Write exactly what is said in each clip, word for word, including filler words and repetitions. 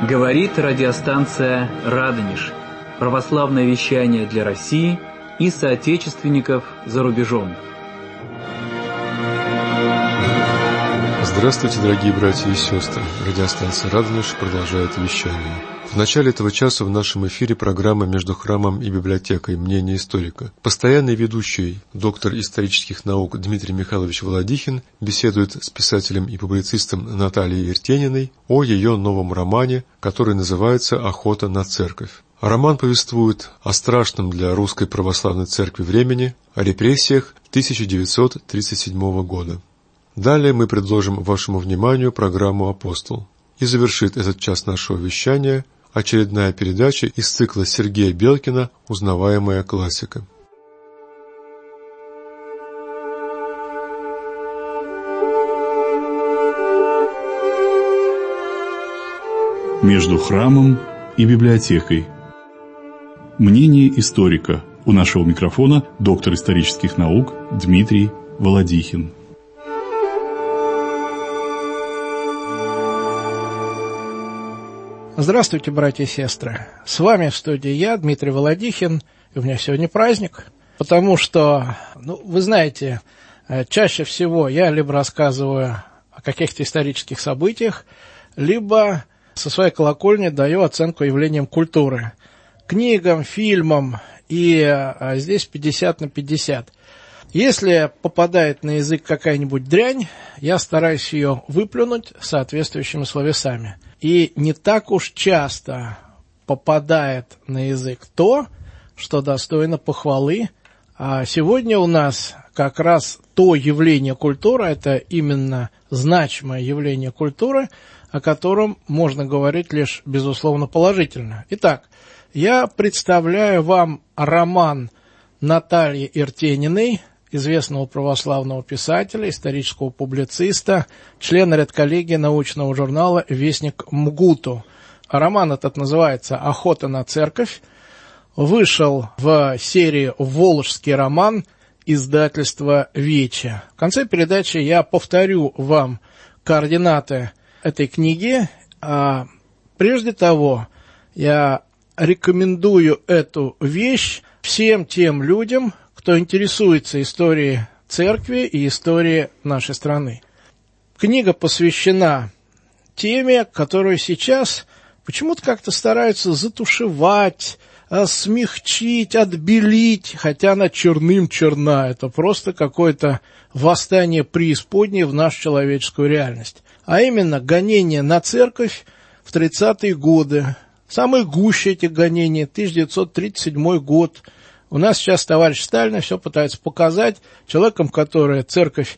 Говорит радиостанция «Радонеж». Православное вещание для России и соотечественников за рубежом. Здравствуйте, дорогие братья и сестры. Радиостанция «Радонеж» продолжает вещание. В начале этого часа в нашем эфире программа «Между храмом и библиотекой. Мнение историка». Постоянный ведущий, доктор исторических наук Дмитрий Михайлович Володихин беседует с писателем и публицистом Натальей Иртениной о ее новом романе, который называется «Охота на церковь». Роман повествует о страшном для русской православной церкви времени, о репрессиях тысяча девятьсот тридцать седьмого года. Далее мы предложим вашему вниманию программу «Апостол». И завершит этот час нашего вещания очередная передача из цикла Сергея Белкина «Узнаваемая классика». Между храмом и библиотекой. Мнение историка. У нашего микрофона доктор исторических наук Дмитрий Володихин. Здравствуйте, братья и сестры. С вами в студии я, Дмитрий Володихин, и у меня сегодня праздник, потому что, ну, вы знаете, чаще всего я либо рассказываю о каких-то исторических событиях, либо со своей колокольни даю оценку явлениям культуры, книгам, фильмам, и здесь пятьдесят на пятьдесят. Если попадает на язык какая-нибудь дрянь, я стараюсь ее выплюнуть соответствующими словесами. И не так уж часто попадает на язык то, что достойно похвалы. А сегодня у нас как раз то явление культуры, это именно значимое явление культуры, о котором можно говорить лишь, безусловно, положительно. Итак, я представляю вам роман Натальи Иртениной, известного православного писателя, исторического публициста, члена редколлегии научного журнала «Вестник МГУТу». Роман этот называется «Охота на церковь». Вышел в серии «Волжский роман» издательства «Вече». В конце передачи я повторю вам координаты этой книги. А прежде того, я рекомендую эту вещь всем тем людям, кто интересуется историей церкви и историей нашей страны. Книга посвящена теме, которую сейчас почему-то как-то стараются затушевать, смягчить, отбелить, хотя она черным черна. Это просто какое-то восстание преисподней в нашу человеческую реальность. А именно гонение на церковь в тридцатые годы. Самое гуще этих гонений, тысяча девятьсот тридцать седьмой год. У нас сейчас товарищ Сталин все пытается показать человеком, который церковь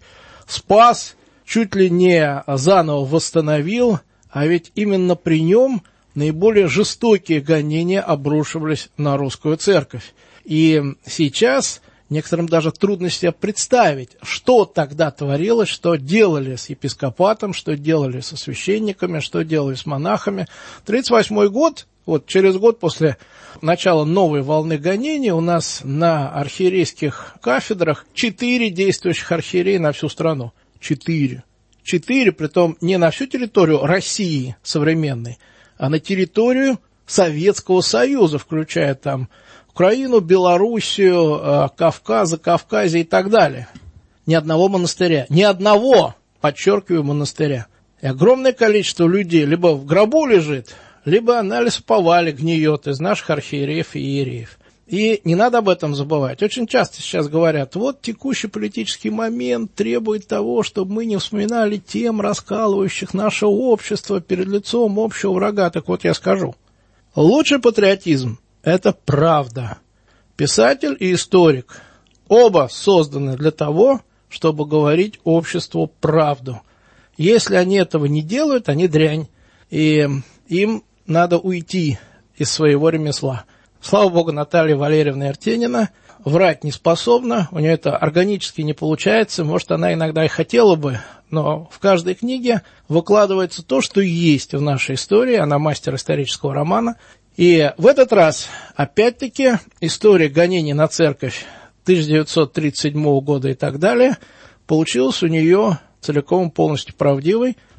спас, чуть ли не заново восстановил, а ведь именно при нем наиболее жестокие гонения обрушивались на русскую церковь. И сейчас некоторым даже трудно себе представить, что тогда творилось, что делали с епископатом, что делали со священниками, что делали с монахами. тридцать восьмой год, вот через год после начала новой волны гонений, у нас на архиерейских кафедрах четыре действующих архиерея на всю страну. Четыре. Четыре, притом не на всю территорию России современной, а на территорию Советского Союза, включая там Украину, Белоруссию, Кавказ, Закавказье и так далее. Ни одного монастыря. Ни одного, подчеркиваю, монастыря. И огромное количество людей либо в гробу лежит, либо на лесоповале гниет из наших архиереев и иереев. И не надо об этом забывать. Очень часто сейчас говорят, вот текущий политический момент требует того, чтобы мы не вспоминали тем, раскалывающих наше общество перед лицом общего врага. Так вот я скажу. Лучший патриотизм – это правда. Писатель и историк оба созданы для того, чтобы говорить обществу правду. Если они этого не делают, они дрянь. И им надо уйти из своего ремесла. Слава Богу, Наталья Валерьевна Иртенина врать не способна, у нее это органически не получается, может, она иногда и хотела бы, но в каждой книге выкладывается то, что есть в нашей истории, она мастер исторического романа. И в этот раз, опять-таки, история гонений на церковь тысяча девятьсот тридцать седьмого года и так далее получилась у нее целиком и полностью правдивой,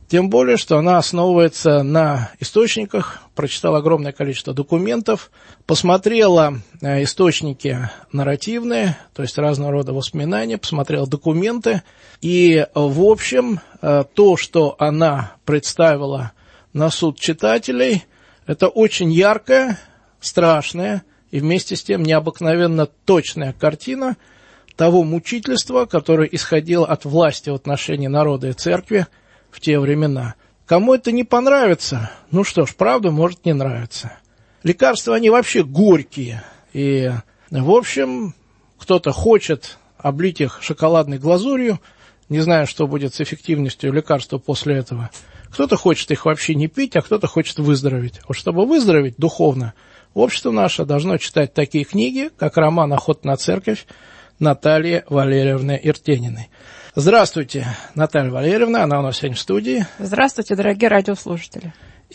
Тем более, что она основывается на источниках, прочитала огромное количество документов, посмотрела источники нарративные, то есть разного рода воспоминания, посмотрела документы. И, в общем, то, что она представила на суд читателей, это очень яркая, страшная и вместе с тем необыкновенно точная картина того мучительства, которое исходило от власти в отношении народа и церкви в те времена. Кому это не понравится, ну что ж, правда может не нравиться. Лекарства, они вообще горькие. И, в общем, кто-то хочет облить их шоколадной глазурью, не знаю, что будет с эффективностью лекарства после этого. Кто-то хочет их вообще не пить, а кто-то хочет выздороветь. Вот чтобы выздороветь духовно, общество наше должно читать такие книги, как роман «Охота на церковь» Натальи Валерьевны Иртениной. Здравствуйте, Наталья Валерьевна, она у нас сегодня в студии. Здравствуйте, дорогие радиослушатели.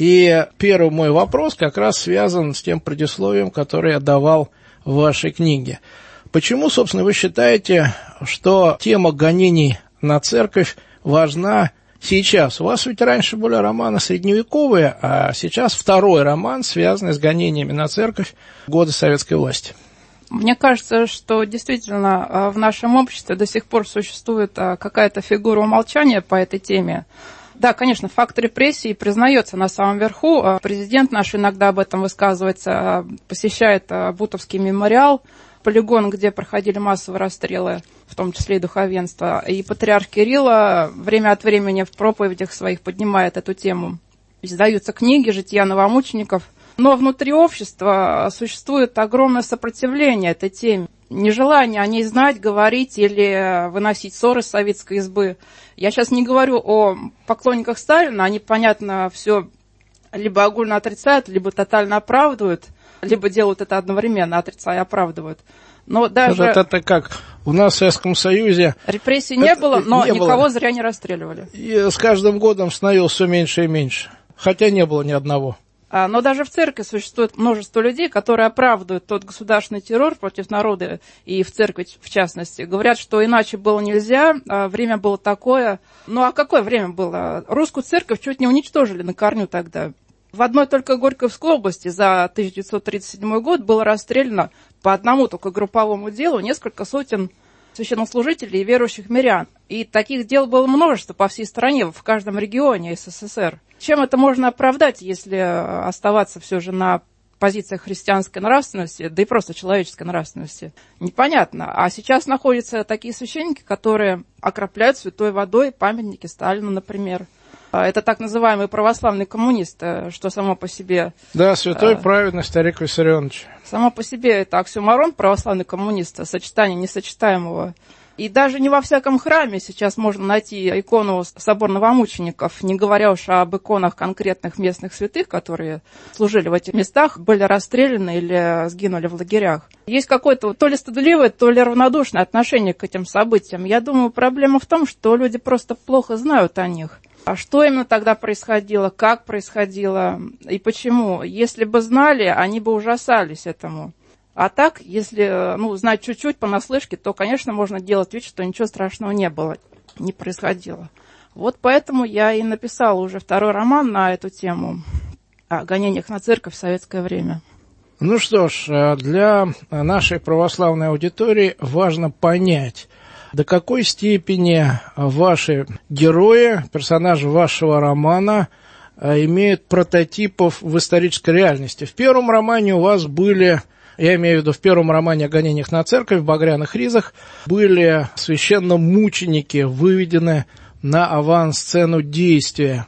И первый мой вопрос как раз связан с тем предисловием, которое я давал в вашей книге. Почему, собственно, вы считаете, что тема гонений на церковь важна сейчас? У вас ведь раньше были романы средневековые, а сейчас второй роман, связанный с гонениями на церковь в годы советской власти. Мне кажется, что действительно в нашем обществе до сих пор существует какая-то фигура умолчания по этой теме. Да, конечно, факт репрессий признается на самом верху. Президент наш иногда об этом высказывается, посещает Бутовский мемориал, полигон, где проходили массовые расстрелы, в том числе и духовенство. И патриарх Кирилл время от времени в проповедях своих поднимает эту тему. Издаются книги «Жития новомучеников». Но внутри общества существует огромное сопротивление этой теме. Нежелание о ней знать, говорить или выносить ссоры с советской избы. Я сейчас не говорю о поклонниках Сталина, они, понятно, все либо огульно отрицают, либо тотально оправдывают, либо делают это одновременно, отрицая и оправдывают. Но даже... Это, это как у нас в Советском Союзе... Репрессий не это, было, но не никого было. зря не расстреливали. И с каждым годом становилось все меньше и меньше, хотя не было ни одного. Но даже в церкви существует множество людей, которые оправдывают тот государственный террор против народа и в церкви в частности. Говорят, что иначе было нельзя, время было такое. Ну а какое время было? Русскую церковь чуть не уничтожили на корню тогда. В одной только Горьковской области за тысяча девятьсот тридцать седьмой год было расстреляно по одному только групповому делу несколько сотен священнослужителей и верующих мирян. И таких дел было множество по всей стране, в каждом регионе СССР. Чем это можно оправдать, если оставаться все же на позициях христианской нравственности, да и просто человеческой нравственности? Непонятно. А сейчас находятся такие священники, которые окропляют святой водой памятники Сталину, например. Это так называемые православные коммунисты, что само по себе... Да, святой э, праведный старик Виссарионович. Само по себе это оксюморон, православный коммунист, сочетание несочетаемого. И даже не во всяком храме сейчас можно найти икону собора новомучеников, не говоря уж об иконах конкретных местных святых, которые служили в этих местах, были расстреляны или сгинули в лагерях. Есть какое-то то ли стыдливое, то ли равнодушное отношение к этим событиям. Я думаю, проблема в том, что люди просто плохо знают о них. А что именно тогда происходило, как происходило и почему? Если бы знали, они бы ужасались этому. А так, если ну, знать чуть-чуть понаслышке, то, конечно, можно делать вид, что ничего страшного не было, не происходило. Вот поэтому я и написала уже второй роман на эту тему о гонениях на церковь в советское время. Ну что ж, для нашей православной аудитории важно понять, до какой степени ваши герои, персонажи вашего романа имеют прототипов в исторической реальности. В первом романе у вас были, я имею в виду в первом романе о гонениях на церковь, в «Багряных ризах», были священномученики выведены на авансцену действия.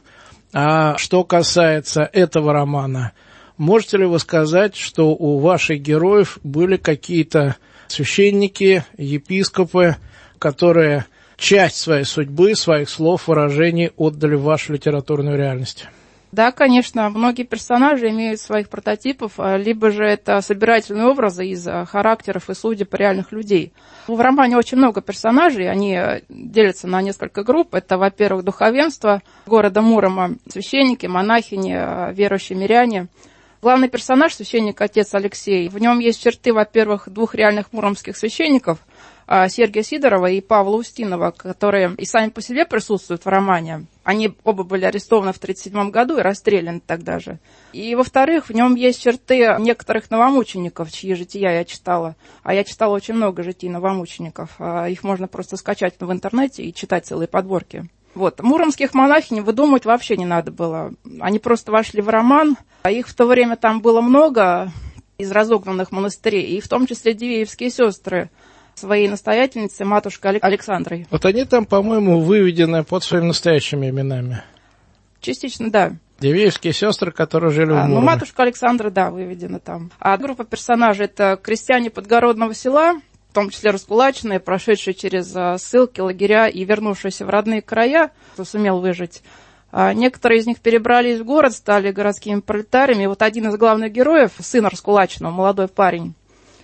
А что касается этого романа, можете ли вы сказать, что у ваших героев были какие-то священники, епископы, которые часть своей судьбы, своих слов, выражений отдали в вашу литературную реальность? Да, конечно, многие персонажи имеют своих прототипов, либо же это собирательные образы из характеров и судеб реальных людей. В романе очень много персонажей, они делятся на несколько групп. Это, во-первых, духовенство города Мурома, священники, монахини, верующие миряне. Главный персонаж, священник отец Алексей, в нем есть черты, во-первых, двух реальных муромских священников, Сергия Сидорова и Павла Устинова, которые и сами по себе присутствуют в романе. Они оба были арестованы в тысяча девятьсот тридцать седьмом году и расстреляны тогда же. И, во-вторых, в нем есть черты некоторых новомучеников, чьи жития я читала. А я читала очень много житий новомучеников. Их можно просто скачать в интернете и читать целые подборки. Вот. Муромских монахинь выдумывать вообще не надо было. Они просто вошли в роман, а их в то время там было много из разогнанных монастырей, и в том числе Дивеевские сестры, своей настоятельницы, матушкой Александрой. Вот они там, по-моему, выведены под своими настоящими именами. Частично, да. Дивеевские сестры, которые жили а, в Муроме. Ну, матушка Александра, да, выведена там. А группа персонажей — это крестьяне подгородного села, в том числе раскулаченные, прошедшие через ссылки, лагеря и вернувшиеся в родные края, кто сумел выжить. А некоторые из них перебрались в город, стали городскими пролетариями. И вот один из главных героев, сын раскулаченного, молодой парень,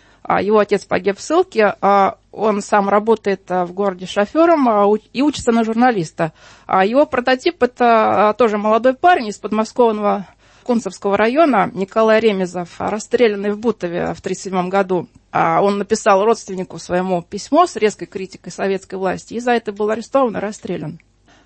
его отец погиб в ссылке, он сам работает в городе шофером и учится на журналиста. Его прототип — это тоже молодой парень из подмосковного Кунцевского района, Николай Ремезов, расстрелянный в Бутове в тысяча девятьсот тридцать седьмом году. Он написал родственнику своему письмо с резкой критикой советской власти и за это был арестован и расстрелян.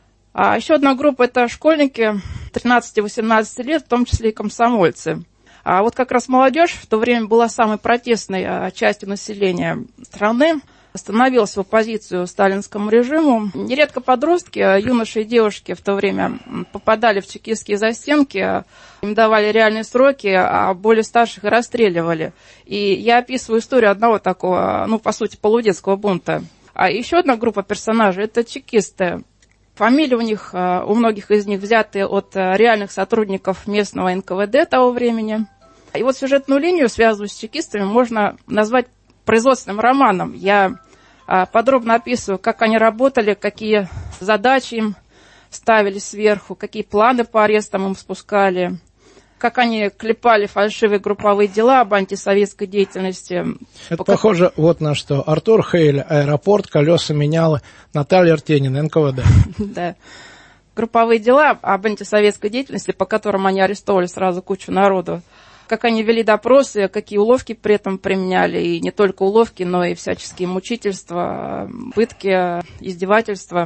А еще одна группа — это школьники тринадцати-восемнадцати лет, в том числе и комсомольцы. А вот как раз молодежь в то время была самой протестной частью населения страны, становилась в оппозицию сталинскому режиму. Нередко подростки, юноши и девушки в то время попадали в чекистские застенки, им давали реальные сроки, а более старших и расстреливали. И я описываю историю одного такого, ну, по сути, полудетского бунта. А еще одна группа персонажей — это чекисты. Фамилии у них, у многих из них взяты от реальных сотрудников местного эн ка вэ дэ того времени. И вот сюжетную линию, связанную с чекистами, можно назвать производственным романом. Я подробно описываю, как они работали, какие задачи им ставили сверху, какие планы по арестам им спускали, как они клепали фальшивые групповые дела об антисоветской деятельности. Это Пока... похоже вот на что. Артур Хейль, аэропорт, колеса меняла, Наталья Артенина, эн ка вэ дэ. Да. Групповые дела об антисоветской деятельности, по которым они арестовали сразу кучу народу. Как они вели допросы, какие уловки при этом применяли. И не только уловки, но и всяческие мучительства, пытки, издевательства.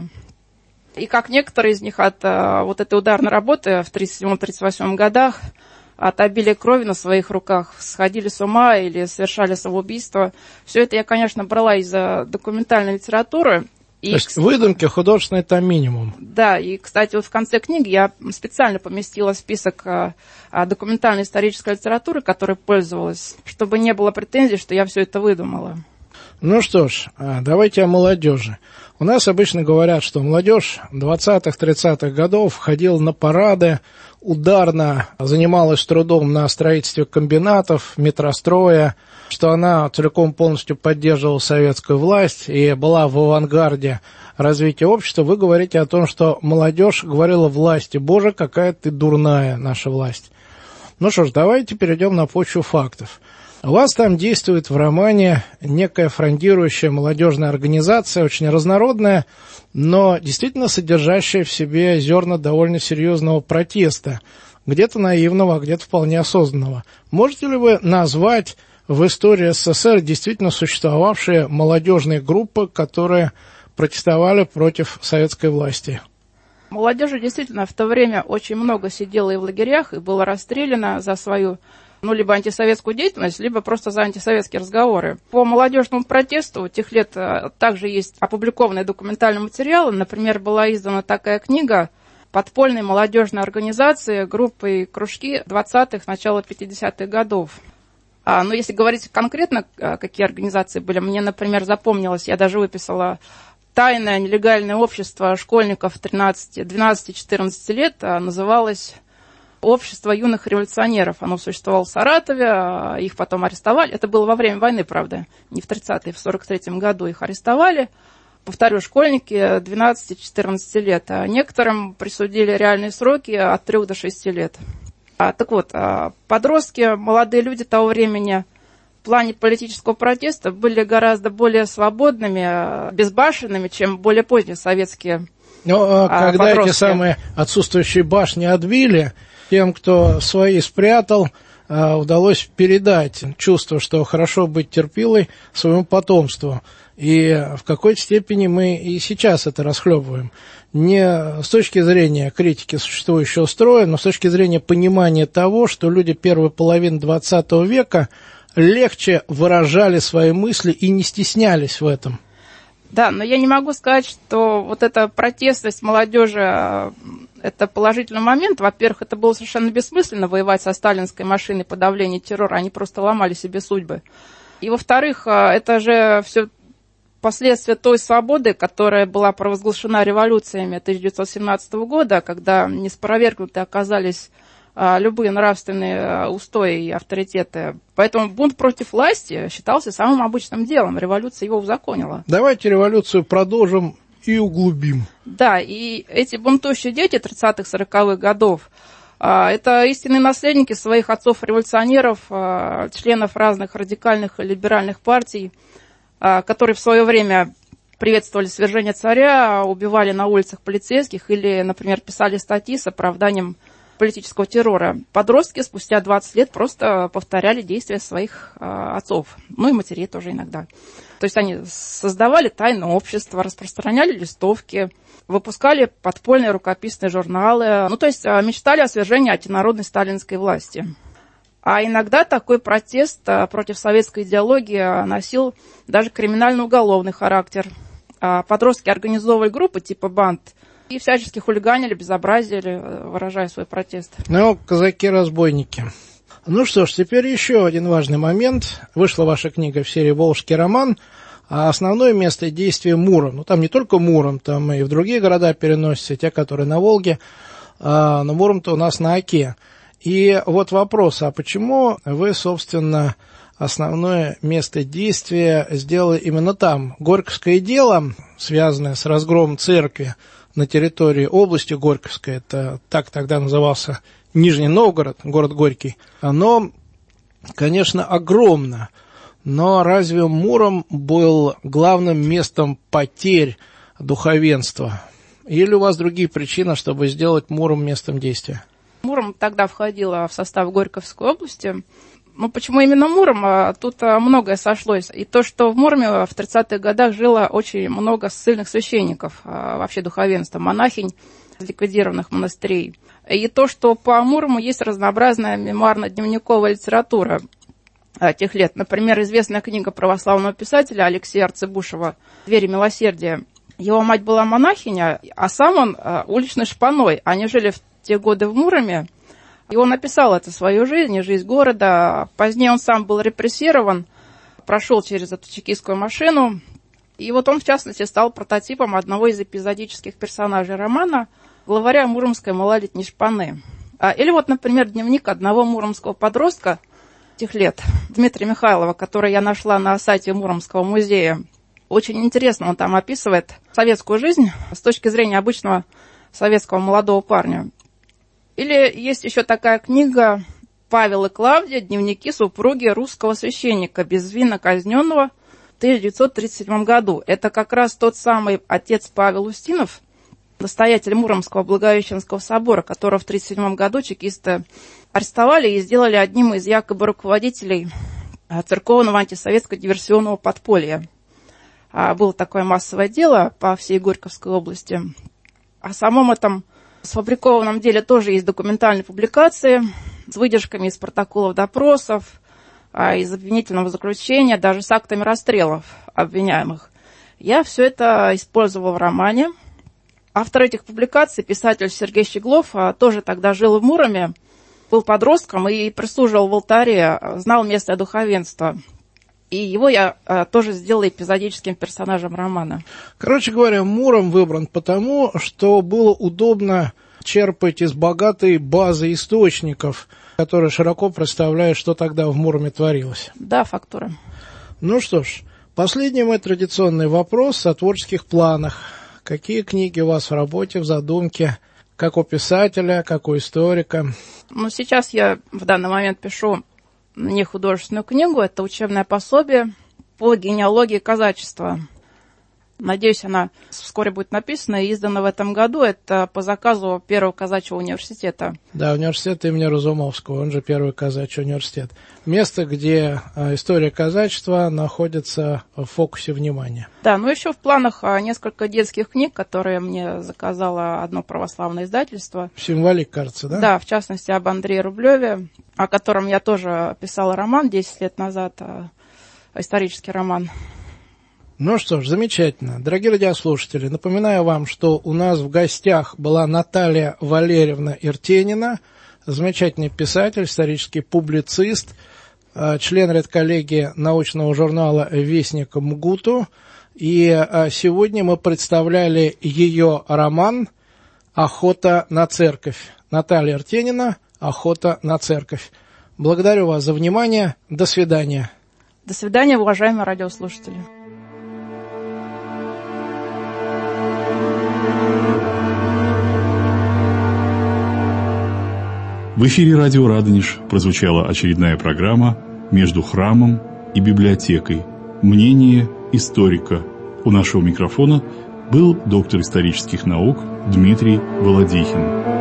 И как некоторые из них от вот этой ударной работы в тридцать седьмом — тридцать восьмом годах, от обилия крови на своих руках, сходили с ума или совершали самоубийство. Все это я, конечно, брала из документальной литературы. И, То есть выдумки художественные там минимум. Да, и, кстати, вот в конце книги я специально поместила список документальной исторической литературы, которой пользовалась, чтобы не было претензий, что я все это выдумала. Ну что ж, давайте о молодежи. У нас обычно говорят, что молодежь двадцатых-тридцатых годов ходила на парады, ударно занималась трудом на строительстве комбинатов, метростроя, что она целиком полностью поддерживала советскую власть и была в авангарде развития общества. Вы говорите о том, что молодежь говорила власти: «Боже, какая ты дурная, наша власть». Ну что ж, давайте перейдем на почву фактов. У вас там действует в романе некая фрондирующая молодежная организация, очень разнородная, но действительно содержащая в себе зерна довольно серьезного протеста, где-то наивного, а где-то вполне осознанного. Можете ли вы назвать в истории эс эс эс эр действительно существовавшие молодежные группы, которые протестовали против советской власти? Молодежи действительно в то время очень много сидела и в лагерях, и была расстреляна за свою ну, либо антисоветскую деятельность, либо просто за антисоветские разговоры. По молодежному протесту тех лет также есть опубликованные документальные материалы. Например, была издана такая книга подпольной молодежной организации, группы и кружки двадцатых, начала пятидесятых годов. А, но если говорить конкретно, какие организации были, мне, например, запомнилось, я даже выписала тайное нелегальное общество школьников двенадцати-четырнадцати лет, называлось «Общество юных революционеров». Оно существовало в Саратове, их потом арестовали. Это было во время войны, правда, не в тридцатые, в сорок третьем году их арестовали. Повторю, школьники двенадцати-четырнадцати лет. А некоторым присудили реальные сроки от трёх до шести лет. А, так вот, подростки, молодые люди того времени в плане политического протеста были гораздо более свободными, безбашенными, чем более поздние советские Но а, когда подростки. Эти самые отсутствующие башни отбили, тем, кто свои спрятал, удалось передать чувство, что хорошо быть терпилой своему потомству. И в какой-то степени мы и сейчас это расхлебываем. Не с точки зрения критики существующего строя, но с точки зрения понимания того, что люди первой половины двадцатого века легче выражали свои мысли и не стеснялись в этом. Да, но я не могу сказать, что вот эта протестность молодежи – это положительный момент. Во-первых, это было совершенно бессмысленно воевать со сталинской машиной подавления террора, они просто ломали себе судьбы. И, во-вторых, это же все последствия той свободы, которая была провозглашена революциями тысяча девятьсот семнадцатого года, когда неспровергнуты оказались любые нравственные устои и авторитеты. Поэтому бунт против власти считался самым обычным делом. Революция его узаконила. Давайте революцию продолжим и углубим. Да, и эти бунтующие дети тридцатых-сороковых годов, это истинные наследники своих отцов-революционеров, членов разных радикальных и либеральных партий, которые в свое время приветствовали свержение царя, убивали на улицах полицейских или, например, писали статьи с оправданием политического террора. Подростки спустя двадцать лет просто повторяли действия своих э, отцов, ну и матерей тоже иногда. То есть они создавали тайное общество, распространяли листовки, выпускали подпольные рукописные журналы, ну то есть э, мечтали о свержении антинародной сталинской власти. А иногда такой протест э, против советской идеологии носил даже криминально-уголовный характер. Э, подростки организовывали группы типа банд, и всячески хулиганили, безобразили, выражая свой протест. Ну, казаки-разбойники. Ну что ж, теперь еще один важный момент. Вышла ваша книга в серии «Волжский роман», а основное место действия Муром. Ну, там не только Муром, там и в другие города переносятся, те, которые на Волге, а, но Муром-то у нас на Оке. И вот вопрос, а почему вы, собственно, основное место действия сделали именно там? Горьковское дело, связанное с разгромом церкви на территории области Горьковской, это так тогда назывался Нижний Новгород, город Горький, оно, конечно, огромно, но разве Муром был главным местом потерь духовенства? Или у вас другие причины, чтобы сделать Муром местом действия? Муром тогда входила в состав Горьковской области. Ну, почему именно Муром? Тут многое сошлось. И то, что в Муроме в тридцатых годах жило очень много ссыльных священников, вообще духовенства, монахинь из ликвидированных монастырей. И то, что по Мурому есть разнообразная мемуарно-дневниковая литература тех лет. Например, известная книга православного писателя Алексея Арцебушева «Двери милосердия». Его мать была монахиня, а сам он уличный шпаной. Они жили в те годы в Муроме. И он описал это свою жизнь, жизнь города. Позднее он сам был репрессирован, прошел через эту чекистскую машину. И вот он, в частности, стал прототипом одного из эпизодических персонажей романа, главаря муромской малолетней шпаны. Или вот, например, дневник одного муромского подростка тех лет, Дмитрия Михайлова, который я нашла на сайте Муромского музея. Очень интересно он там описывает советскую жизнь с точки зрения обычного советского молодого парня. Или есть еще такая книга «Павел и Клавдия. Дневники супруги русского священника, безвинно казненного в тысяча девятьсот тридцать седьмом году». Это как раз тот самый отец Павел Устинов, настоятель Муромского Благовещенского собора, которого в тысяча девятьсот тридцать седьмом году чекисты арестовали и сделали одним из якобы руководителей церковного антисоветско-диверсионного подполья. Было такое массовое дело по всей Горьковской области. О самом этом сфабрикованном деле тоже есть документальные публикации с выдержками из протоколов допросов, из обвинительного заключения, даже с актами расстрелов обвиняемых. Я все это использовала в романе. Автор этих публикаций, писатель Сергей Щеглов, тоже тогда жил в Муроме, был подростком и прислуживал в алтаре, знал местное духовенство. И его я а, тоже сделала эпизодическим персонажем романа. Короче говоря, Муром выбран потому, что было удобно черпать из богатой базы источников, которые широко представляют, что тогда в Муроме творилось. Да, фактура. Ну что ж, последний мой традиционный вопрос о творческих планах. Какие книги у вас в работе, в задумке, как у писателя, как у историка? Ну, сейчас я в данный момент пишу не художественную книгу, это учебное пособие по генеалогии казачества. Надеюсь, она вскоре будет написана и издана в этом году. Это по заказу Первого казачьего университета. Да, университет имени Разумовского, он же Первый казачий университет. Место, где история казачества находится в фокусе внимания. Да, ну еще в планах несколько детских книг, которые мне заказало одно православное издательство. Символик, кажется, да? Да, в частности, об Андрее Рублеве, о котором я тоже писала роман десять лет назад, исторический роман. Ну что ж, замечательно. Дорогие радиослушатели, напоминаю вам, что у нас в гостях была Наталья Валерьевна Иртенина, замечательный писатель, исторический публицист, член редколлегии научного журнала «Вестник МГУТу». И сегодня мы представляли ее роман «Охота на церковь». Наталья Иртенина «Охота на церковь». Благодарю вас за внимание. До свидания. До свидания, уважаемые радиослушатели. В эфире радио «Радонеж» прозвучала очередная программа «Между храмом и библиотекой. Мнение историка». У нашего микрофона был доктор исторических наук Дмитрий Володихин.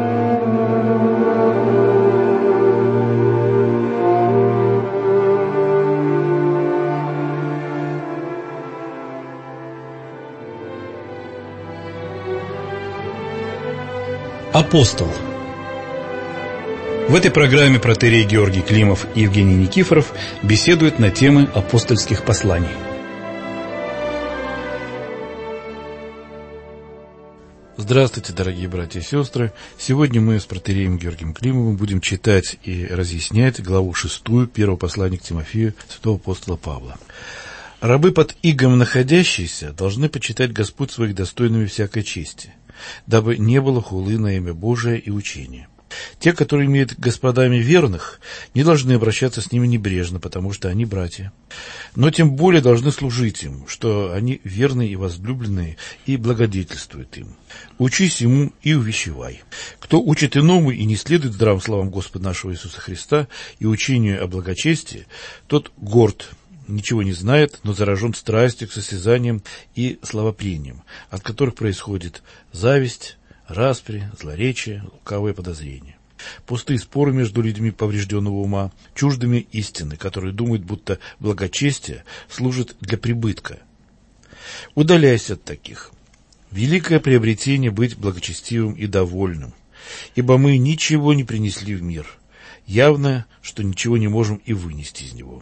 Апостол. В этой программе протоиерей Георгий Климов и Евгений Никифоров беседуют на темы апостольских посланий. Здравствуйте, дорогие братья и сестры! Сегодня мы с протоиереем Георгием Климовым будем читать и разъяснять главу шестую первого послания к Тимофею святого апостола Павла. «Рабы под игом находящиеся должны почитать Господь своих достойными всякой чести, дабы не было хулы на имя Божие и учения. Те, которые имеют господами верных, не должны обращаться с ними небрежно, потому что они братья. Но тем более должны служить им, что они верные и возлюбленные, и благодетельствуют им. Учись ему и увещевай. Кто учит иному и не следует здравым словам Господа нашего Иисуса Христа и учению о благочестии, тот горд, ничего не знает, но заражен страстью к состязаниям и словопрениям, от которых происходит зависть, распри, злоречие, лукавые подозрения. Пустые споры между людьми поврежденного ума, чуждыми истины, которые думают, будто благочестие служит для прибытка. Удаляйся от таких. Великое приобретение быть благочестивым и довольным, ибо мы ничего не принесли в мир. Явно, что ничего не можем и вынести из него.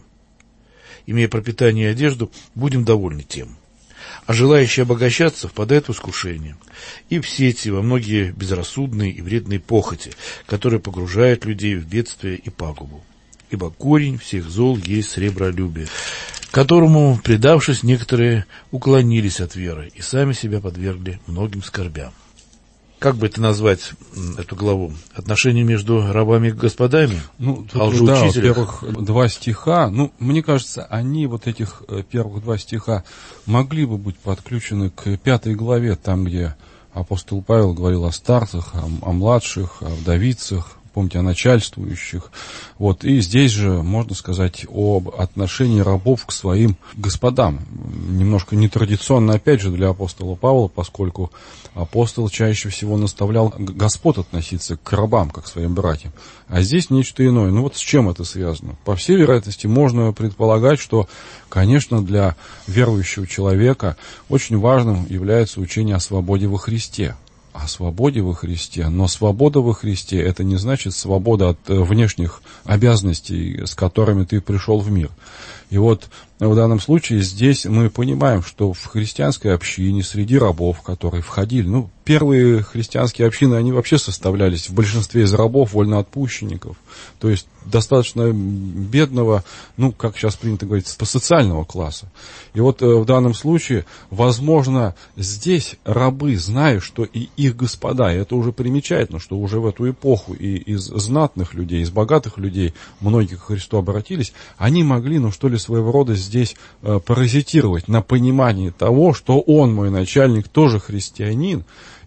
Имея пропитание и одежду, будем довольны тем. А желающие обогащаться впадают в искушение и в сети во многие безрассудные и вредные похоти, которые погружают людей в бедствие и пагубу. Ибо корень всех зол есть сребролюбие, которому, предавшись, некоторые уклонились от веры и сами себя подвергли многим скорбям». Как бы это назвать, эту главу? Отношения между рабами и господами? Ну, тут, да, во-первых, два стиха, ну, мне кажется, они, вот этих первых два стиха, могли бы быть подключены к пятой главе, там, где апостол Павел говорил о старцах, о, о младших, о вдовицах, помните, о начальствующих. Вот, и здесь же можно сказать об отношении рабов к своим господам. Немножко нетрадиционно, опять же, для апостола Павла, поскольку апостол чаще всего наставлял господ относиться к рабам, как к своим братьям. А здесь нечто иное. Ну вот с чем это связано? По всей вероятности, можно предполагать, что, конечно, для верующего человека очень важным является учение о свободе во Христе. О свободе во Христе. Но свобода во Христе — это не значит свобода от внешних обязанностей, с которыми ты пришел в мир. И вот в данном случае здесь мы понимаем, что в христианской общине среди рабов, которые входили, ну, первые христианские общины, они вообще составлялись в большинстве из рабов, вольноотпущенников, то есть достаточно бедного, ну, как сейчас принято говорить, социального класса. И вот в данном случае, возможно, здесь рабы, зная, что и их господа, и это уже примечательно, что уже в эту эпоху и из знатных людей, из богатых людей многие к Христу обратились, они могли, ну, что ли, своего рода здесь э, паразитировать на понимании того, что он, мой начальник, тоже христианин,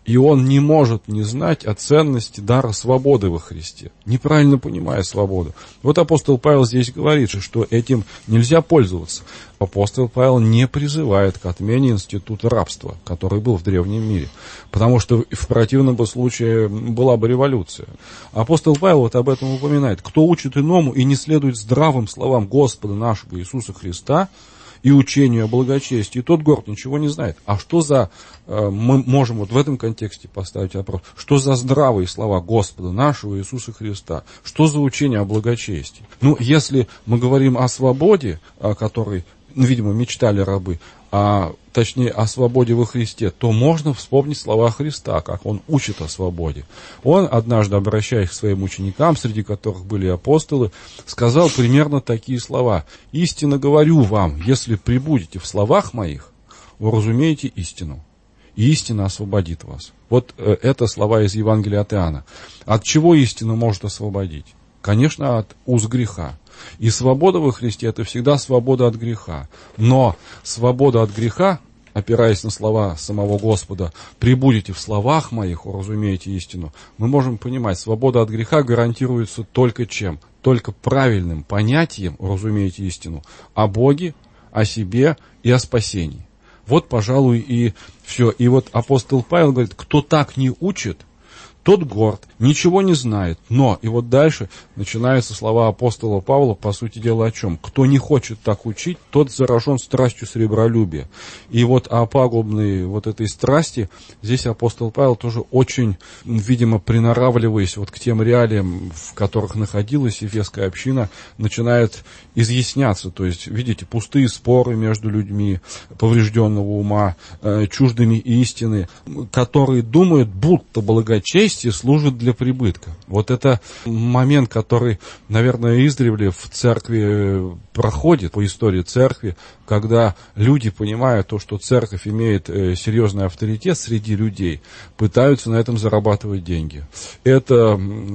И он не может не знать о ценности дара свободы во Христе, неправильно понимая свободу. Вот апостол Павел здесь говорит, что этим нельзя пользоваться. Апостол Павел не призывает к отмене института рабства, который был в древнем мире, потому что в противном бы случае была бы революция. Апостол Павел вот об этом упоминает. Кто учит иному и не следует здравым словам Господа нашего Иисуса Христа и учению о благочестии, тот горд ничего не знает. А что за, э, мы можем вот в этом контексте поставить вопрос, что за здравые слова Господа нашего Иисуса Христа? Что за учение о благочестии? Ну, если мы говорим о свободе, о которой, ну, видимо, мечтали рабы, а точнее о свободе во Христе, то можно вспомнить слова Христа, как он учит о свободе. Он, однажды обращаясь к своим ученикам, среди которых были апостолы, сказал примерно такие слова: «Истинно говорю вам, если пребудете в словах моих, вы разумеете истину, и истина освободит вас». Вот э, это слова из Евангелия от Иоанна. От чего истина может освободить? Конечно, от уз греха. И свобода во Христе – это всегда свобода от греха. Но свобода от греха, опираясь на слова самого Господа, «пребудете в словах моих, уразумеете истину», мы можем понимать, свобода от греха гарантируется только чем? Только правильным понятием, уразумеете истину, о Боге, о себе и о спасении. Вот, пожалуй, и все. И вот апостол Павел говорит, кто так не учит, тот горд, ничего не знает. Но, и вот дальше начинаются слова апостола Павла, по сути дела, о чем? Кто не хочет так учить, тот заражен страстью сребролюбия. И вот о пагубной вот этой страсти здесь апостол Павел тоже очень, видимо, приноравливаясь вот к тем реалиям, в которых находилась Ефесская община, начинает изъясняться. То есть, видите, пустые споры между людьми поврежденного ума, э, чуждыми истины, которые думают, будто благочестие служит для прибытка. Вот это момент, который, наверное, издревле в церкви проходит, по истории церкви, когда люди, понимая то, что церковь имеет э, серьезный авторитет среди людей, пытаются на этом зарабатывать деньги. Это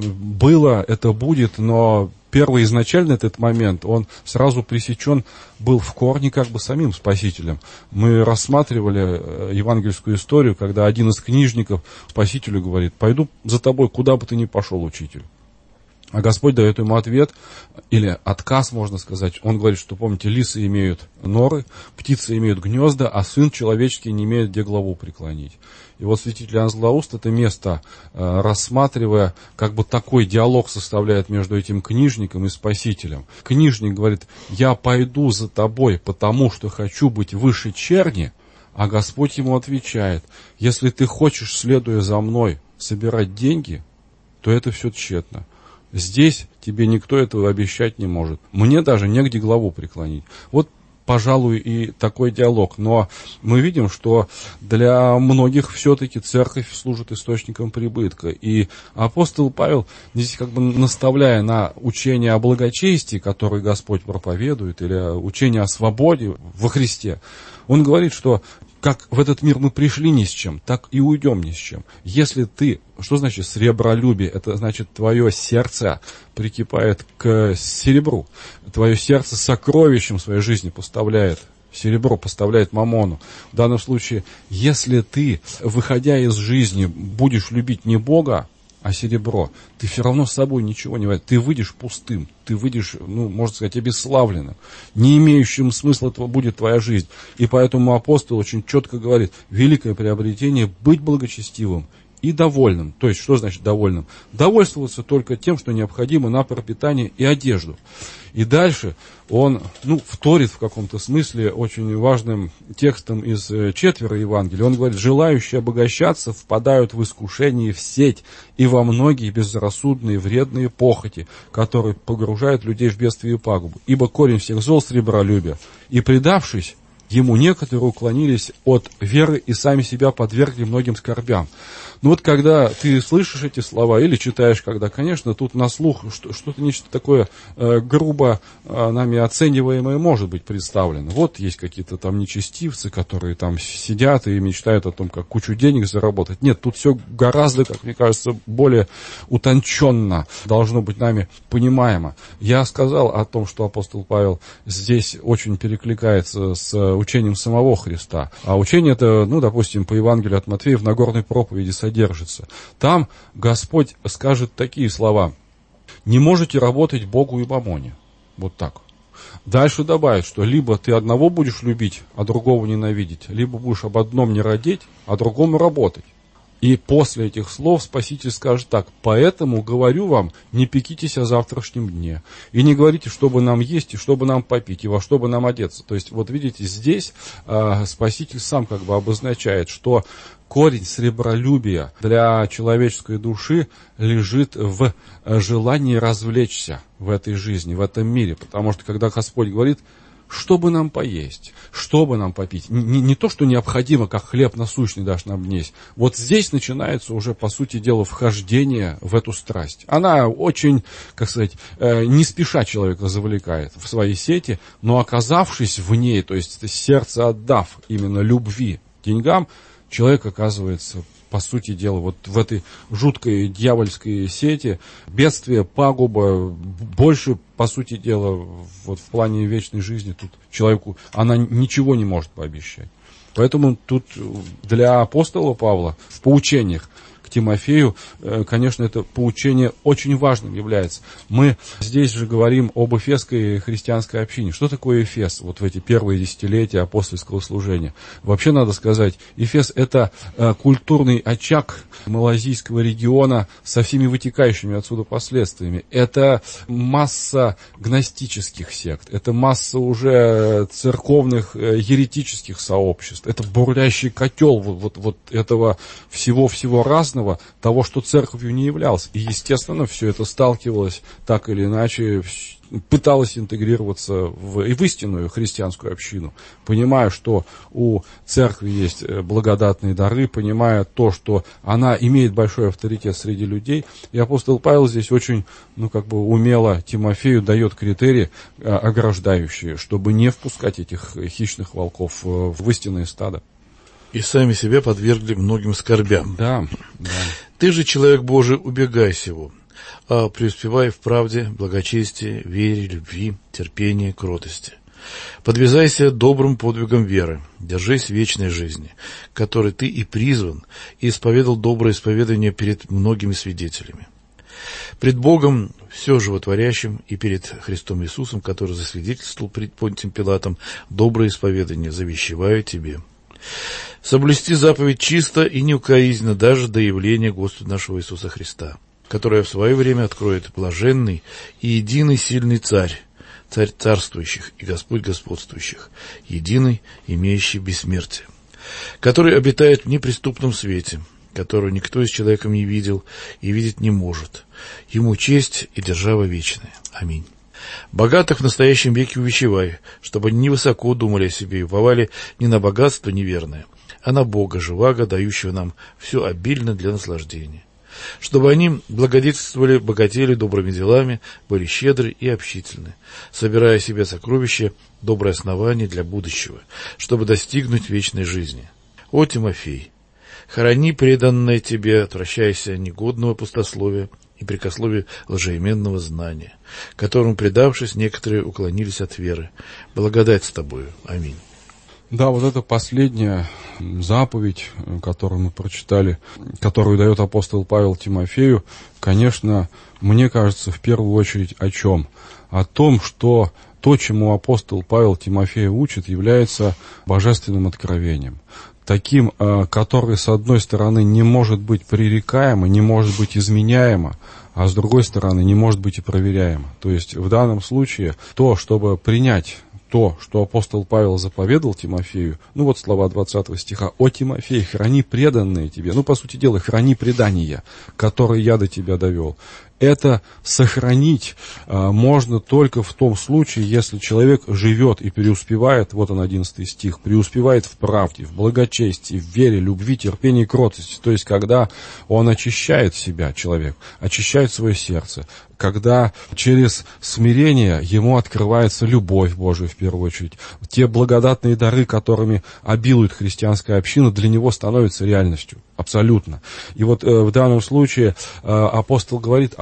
было, это будет, но первый изначально этот момент, он сразу пресечен был в корне как бы самим Спасителем. Мы рассматривали евангельскую историю, когда один из книжников Спасителю говорит: «Пойду за тобой, куда бы ты ни пошел, учитель». А Господь дает ему ответ, или отказ, можно сказать. Он говорит, что, помните, лисы имеют норы, птицы имеют гнезда, а сын человеческий не имеет где главу преклонить. И вот святитель Иоанн Златоуст это место, рассматривая, как бы такой диалог составляет между этим книжником и Спасителем. Книжник говорит: «Я пойду за тобой, потому что хочу быть выше черни», а Господь ему отвечает: «Если ты хочешь, следуя за мной, собирать деньги, то это все тщетно. Здесь тебе никто этого обещать не может. Мне даже негде главу преклонить». Вот, пожалуй, и такой диалог. Но мы видим, что для многих все-таки церковь служит источником прибытка. И апостол Павел, здесь как бы наставляя на учение о благочестии, которое Господь проповедует, или учение о свободе во Христе, он говорит, что как в этот мир мы пришли ни с чем, так и уйдем ни с чем. Если ты, что значит сребролюбие? Это значит, твое сердце прикипает к серебру. Твое сердце сокровищем своей жизни поставляет серебро, поставляет мамону. В данном случае, если ты, выходя из жизни, будешь любить не Бога, а серебро, ты все равно с собой ничего не возьмешь. Ты выйдешь пустым, ты выйдешь, ну, можно сказать, обесславленным. Не имеющим смысла будет твоя жизнь. И поэтому апостол очень четко говорит: великое приобретение — быть благочестивым и довольным. То есть, что значит довольным? Довольствоваться только тем, что необходимо на пропитание и одежду. И дальше он, ну, вторит в каком-то смысле очень важным текстом из четверо Евангелия. Он говорит: желающие обогащаться впадают в искушение, в сеть и во многие безрассудные вредные похоти, которые погружают людей в бедствие и пагубу. Ибо корень всех зол — сребролюбие. И предавшись ему, некоторые уклонились от веры и сами себя подвергли многим скорбям. Ну вот когда ты слышишь эти слова или читаешь, когда, конечно, тут на слух что-то нечто такое э, грубо э, нами оцениваемое может быть представлено. Вот есть какие-то там нечестивцы, которые там сидят и мечтают о том, как кучу денег заработать. Нет, тут все гораздо, как мне кажется, более утонченно должно быть нами понимаемо. Я сказал о том, что апостол Павел здесь очень перекликается с учением самого Христа. А учение это, ну, допустим, по Евангелию от Матфея в Нагорной проповеди содержится. Там Господь скажет такие слова: «Не можете работать Богу и мамоне». Вот так. Дальше добавит, что либо ты одного будешь любить, а другого ненавидеть, либо будешь об одном не родить, а другому работать. И после этих слов Спаситель скажет так: «Поэтому говорю вам, не пекитесь о завтрашнем дне, и не говорите, что бы нам есть, и что бы нам попить, и во что бы нам одеться». То есть, вот видите, здесь э, Спаситель сам как бы обозначает, что корень сребролюбия для человеческой души лежит в желании развлечься в этой жизни, в этом мире. Потому что, когда Господь говорит: что бы нам поесть, что бы нам попить, не, не то, что необходимо, как хлеб насущный дашь нам есть. Вот здесь начинается уже, по сути дела, вхождение в эту страсть. Она очень, как сказать, не спеша человека завлекает в свои сети, но оказавшись в ней, то есть сердце отдав именно любви деньгам, человек оказывается, по сути дела, вот в этой жуткой дьявольской сети, бедствие, пагуба, больше, по сути дела, вот в плане вечной жизни тут человеку она ничего не может пообещать. Поэтому тут для апостола Павла в поучениях к Тимофею, конечно, это поучение очень важным является. Мы здесь же говорим об эфесской христианской общине. Что такое Эфес вот в эти первые десятилетия апостольского служения? Вообще надо сказать, Эфес — это культурный очаг малазийского региона со всеми вытекающими отсюда последствиями. Это масса гностических сект, это масса уже церковных еретических сообществ, это бурлящий котел вот, вот, вот этого всего-всего разного, того, что церковью не являлось. И, естественно, все это сталкивалось так или иначе, пыталось интегрироваться в, и в истинную христианскую общину, понимая, что у церкви есть благодатные дары, понимая то, что она имеет большой авторитет среди людей. И апостол Павел здесь очень, ну, как бы умело Тимофею дает критерии ограждающие, чтобы не впускать этих хищных волков в истинное стадо. И сами себя подвергли многим скорбям. Да, да. Ты же, человек Божий, убегай сего, а преуспевай в правде, благочестии, вере, любви, терпении, кротости. Подвязайся добрым подвигом веры, держись вечной жизни, которой ты и призван, и исповедал доброе исповедание перед многими свидетелями. Пред Богом, все животворящим, и перед Христом Иисусом, который засвидетельствовал пред Понтием Пилатом доброе исповедание, завещеваю тебе. Соблюсти заповедь чисто и неукоризненно даже до явления Господа нашего Иисуса Христа, которое в свое время откроет блаженный и единый сильный Царь, Царь царствующих и Господь господствующих, единый, имеющий бессмертие, который обитает в неприступном свете, которого никто из человеком не видел и видеть не может. Ему честь и держава вечная. Аминь. Богатых в настоящем веке увещевай, чтобы они невысоко думали о себе и уповали не на богатство неверное, а на Бога живаго, дающего нам все обильно для наслаждения. Чтобы они благодетельствовали, богатели добрыми делами, были щедры и общительны, собирая себе сокровища, доброе основание для будущего, чтобы достигнуть вечной жизни. О, Тимофей, храни преданное тебе, отвращайся негодного пустословия и прикословия лжеименного знания, которому, предавшись, некоторые уклонились от веры. Благодать с тобою. Аминь. Да, вот это последняя заповедь, которую мы прочитали, которую дает апостол Павел Тимофею, конечно, мне кажется, в первую очередь о чем? О том, что то, чему апостол Павел Тимофея учит, является божественным откровением. Таким, который, с одной стороны, не может быть пререкаемо, не может быть изменяемо, а с другой стороны, не может быть и проверяемо. То есть, в данном случае, то, чтобы принять то, что апостол Павел заповедал Тимофею, ну вот слова двадцатого стиха: «О, Тимофей, храни преданные тебе», ну, по сути дела, храни предания, которые я до тебя довел. Это сохранить а, можно только в том случае, если человек живет и преуспевает, вот он одиннадцатый стих, преуспевает в правде, в благочестии, в вере, любви, терпении и кротости. То есть, когда он очищает себя, человек, очищает свое сердце, когда через смирение ему открывается любовь Божия в первую очередь. Те благодатные дары, которыми обилует христианская община, для него становятся реальностью. Абсолютно. И вот э, в данном случае э, апостол говорит о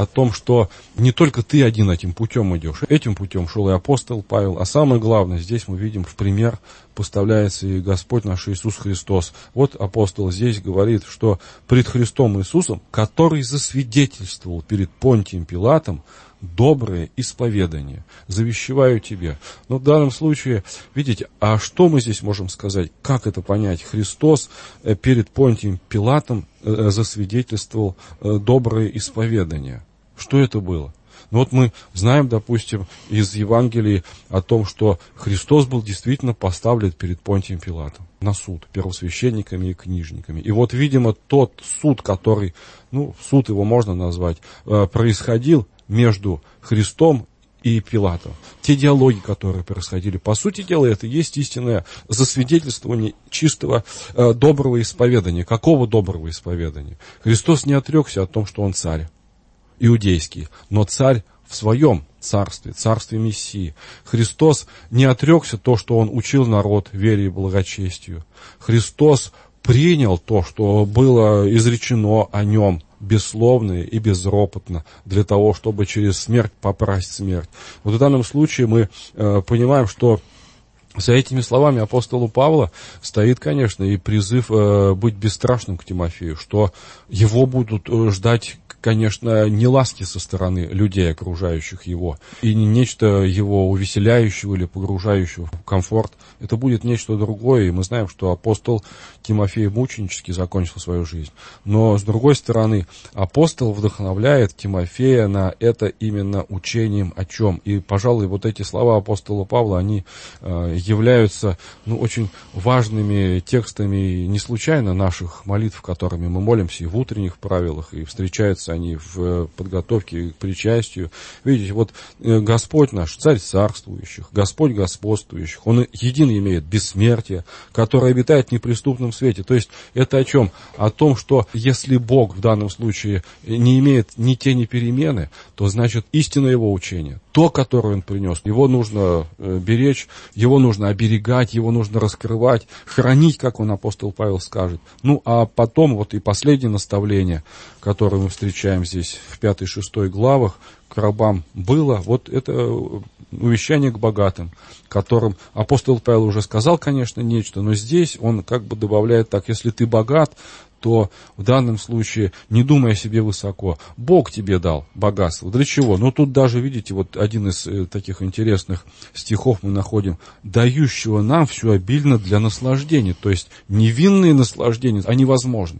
том, что не только ты один этим путем идешь. Этим путем шел и апостол Павел. А самое главное, здесь мы видим, в пример поставляется и Господь наш Иисус Христос. Вот апостол здесь говорит, что пред Христом Иисусом, который засвидетельствовал перед Понтием Пилатом доброе исповедание, завещеваю тебе. Но в данном случае, видите, а что мы здесь можем сказать? Как это понять? Христос перед Понтием Пилатом засвидетельствовал доброе исповедание. Что это было? Ну вот мы знаем, допустим, из Евангелий о том, что Христос был действительно поставлен перед Понтием Пилатом на суд первосвященниками и книжниками. И вот, видимо, тот суд, который, ну, суд его можно назвать, происходил между Христом и Пилатом. Те диалоги, которые происходили, по сути дела, это и есть истинное засвидетельствование чистого, э, доброго исповедания. Какого доброго исповедания? Христос не отрекся о том, что он царь иудейский, но царь в своем царстве, царстве Мессии. Христос не отрекся то, что он учил народ вере и благочестию. Христос принял то, что было изречено о нем, бессловно и безропотно, для того, чтобы через смерть попасть смерть. Вот в данном случае мы э, понимаем, что за этими словами апостола Павла стоит, конечно, и призыв э, быть бесстрашным к Тимофею, что его будут э, ждать, конечно, не ласки со стороны людей, окружающих его, и не нечто его увеселяющего или погружающего в комфорт. Это будет нечто другое, и мы знаем, что апостол Тимофей мученически закончил свою жизнь. Но, с другой стороны, апостол вдохновляет Тимофея на это именно учением о чем. И, пожалуй, вот эти слова апостола Павла, они э, являются, ну, очень важными текстами не случайно наших молитв, которыми мы молимся и в утренних правилах, и встречаются они в подготовке к причастию. Видите, вот Господь наш, Царь царствующих, Господь господствующих, Он един имеет бессмертие, которое обитает в неприступном свете. То есть это о чем? О том, что если Бог в данном случае не имеет ни тени перемены, то значит истинное Его учение, то, которое Он принес, его нужно беречь, его нужно оберегать, его нужно раскрывать, хранить, как он, апостол Павел, скажет. Ну, а потом вот и последнее наставление, которое мы встречаем здесь в пятой-шестой главах, к рабам было, вот это увещание к богатым, которым апостол Павел уже сказал, конечно, нечто, но здесь он как бы добавляет так: если ты богат, то в данном случае не думай о себе высоко. Бог тебе дал богатство. Для чего? Ну, тут даже, видите, вот один из э, таких интересных стихов мы находим: дающего нам все обильно для наслаждения. То есть невинные наслаждения, они возможны.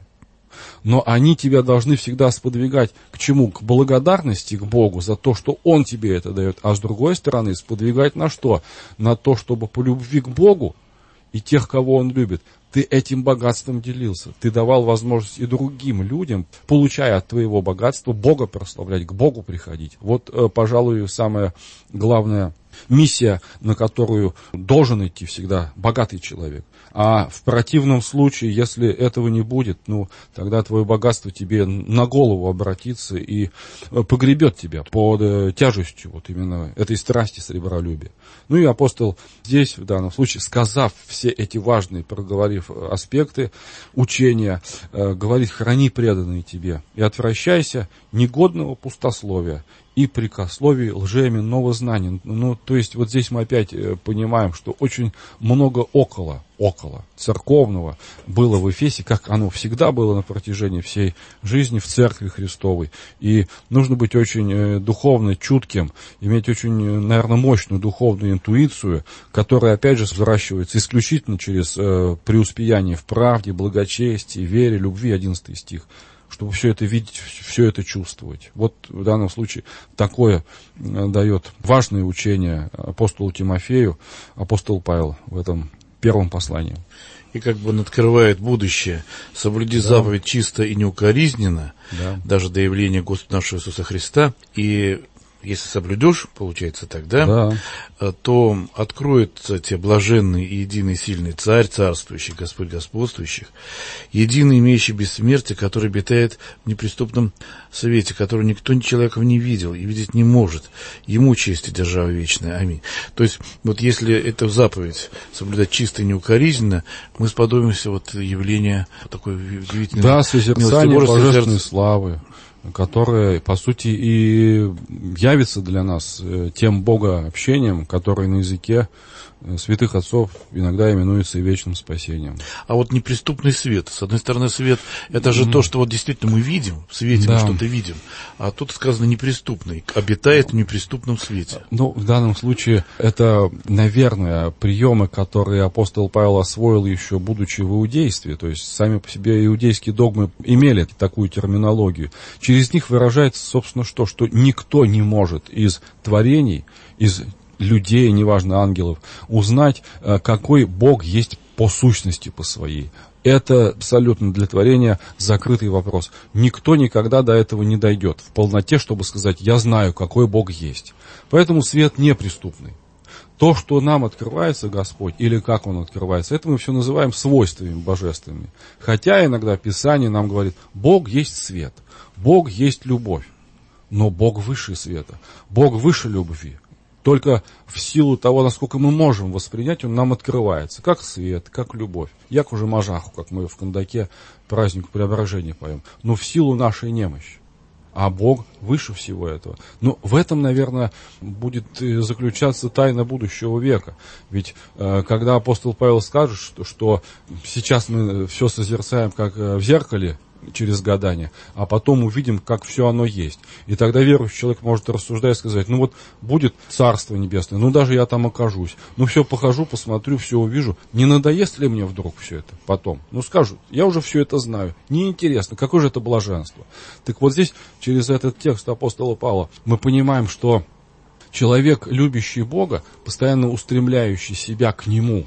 Но они тебя должны всегда сподвигать к чему? К благодарности к Богу за то, что Он тебе это дает. А с другой стороны, сподвигать на что? На то, чтобы по любви к Богу и тех, кого Он любит, ты этим богатством делился. Ты давал возможность и другим людям, получая от твоего богатства, Бога прославлять, к Богу приходить. Вот, пожалуй, самая главная миссия, на которую должен идти всегда богатый человек. А в противном случае, если этого не будет, ну, тогда твое богатство тебе на голову обратится и погребет тебя под тяжестью вот именно этой страсти сребролюбия. Ну и апостол здесь, в данном случае, сказав все эти важные, проговорив аспекты учения, говорит: храни преданные тебе и отвращайся негодного пустословия и прикословий лжеименного знания. Ну, то есть, вот здесь мы опять понимаем, что очень много около, около церковного было в Эфесе, как оно всегда было на протяжении всей жизни в Церкви Христовой. И нужно быть очень духовно чутким, иметь очень, наверное, мощную духовную интуицию, которая, опять же, взращивается исключительно через преуспеяние в правде, благочестии, вере, любви, одиннадцатый стих. Чтобы все это видеть, все это чувствовать. Вот в данном случае такое дает важное учение апостолу Тимофею апостол Павел в этом первом послании. И как бы он открывает будущее: соблюди да. заповедь чисто и неукоризненно, да. даже до явления Господа нашего Иисуса Христа. И если соблюдешь, получается тогда, да. то откроется тебе блаженный и единый сильный Царь царствующий, Господь господствующих, единый имеющий бессмертие, который обитает в неприступном свете, который никто человеков не видел и видеть не может. Ему честь и держава вечная. Аминь. То есть, вот если эту заповедь соблюдать чисто и неукоризненно, мы сподобимся вот явления такой удивительной да, созерцание божественной славы. которое, по сути, и явится для нас тем богообщением, которое на языке святых отцов иногда именуется и вечным спасением. А вот неприступный свет. С одной стороны, свет – это же mm-hmm. то, что вот действительно мы видим, в свете да. мы что-то видим. А тут сказано неприступный, обитает в неприступном свете. Ну, в данном случае это, наверное, приемы, которые апостол Павел освоил еще будучи в иудействе. То есть сами по себе иудейские догмы имели такую терминологию. Через них выражается, собственно, что? Что никто не может из творений, из людей, неважно, ангелов, узнать, какой Бог есть по сущности, по своей. Это абсолютно для творения закрытый вопрос. Никто никогда до этого не дойдет в полноте, чтобы сказать, я знаю, какой Бог есть. Поэтому свет неприступный. То, что нам открывается Господь, или как Он открывается, это мы все называем свойствами божественными. Хотя иногда Писание нам говорит, Бог есть свет, Бог есть любовь, но Бог выше света, Бог выше любви. Только в силу того, насколько мы можем воспринять, он нам открывается, как свет, как любовь. Як уже мажаху, как мы в Кандаке праздник Преображения поем. Но в силу нашей немощи. А Бог выше всего этого. Но в этом, наверное, будет заключаться тайна будущего века. Ведь э, когда апостол Павел скажет, что, что сейчас мы все созерцаем, как в зеркале, через гадание, а потом увидим, как все оно есть. И тогда верующий человек может рассуждать и сказать, ну вот будет Царство Небесное, ну даже я там окажусь, ну все похожу, посмотрю, все увижу, не надоест ли мне вдруг все это потом? Ну скажут, я уже все это знаю, неинтересно, какое же это блаженство. Так вот здесь, через этот текст апостола Павла, мы понимаем, что человек, любящий Бога, постоянно устремляющий себя к Нему,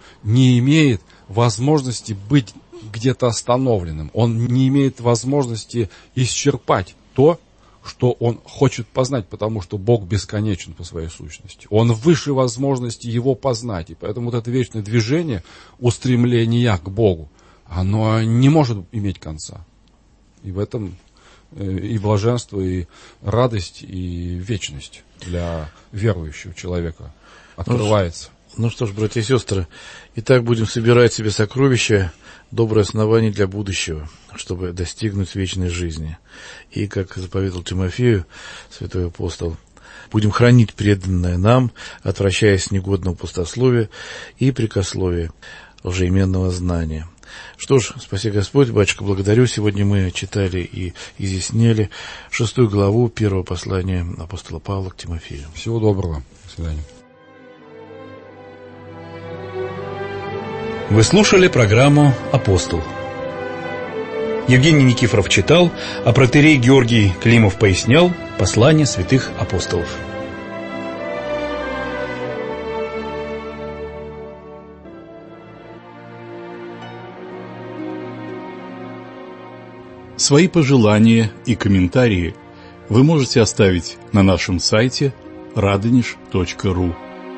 не имеет возможности быть где-то остановленным. Он не имеет возможности исчерпать то, что он хочет познать, потому что Бог бесконечен по своей сущности. Он выше возможности его познать. И поэтому вот это вечное движение, устремление к Богу, оно не может иметь конца. И в этом и блаженство, и радость, и вечность для верующего человека открывается. Ну что ж, братья и сестры, итак, будем собирать себе сокровища, доброе основание для будущего, чтобы достигнуть вечной жизни. И, как заповедал Тимофею святой апостол, будем хранить преданное нам, отвращаясь от негодного пустословия и прикословия лжеименного знания. Что ж, спаси Господь, батюшка, благодарю. Сегодня мы читали и изъясняли шестую главу первого послания апостола Павла к Тимофею. Всего доброго. До свидания. Вы слушали программу «Апостол». Евгений Никифоров читал, а протоиерей Георгий Климов пояснял послание святых апостолов. Свои пожелания и комментарии вы можете оставить на нашем сайте радонеж точка ру.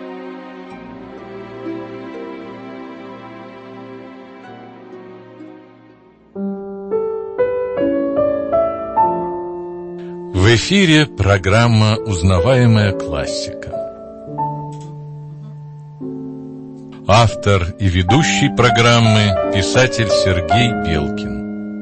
В эфире программа «Узнаваемая классика». Автор и ведущий программы – писатель Сергей Белкин.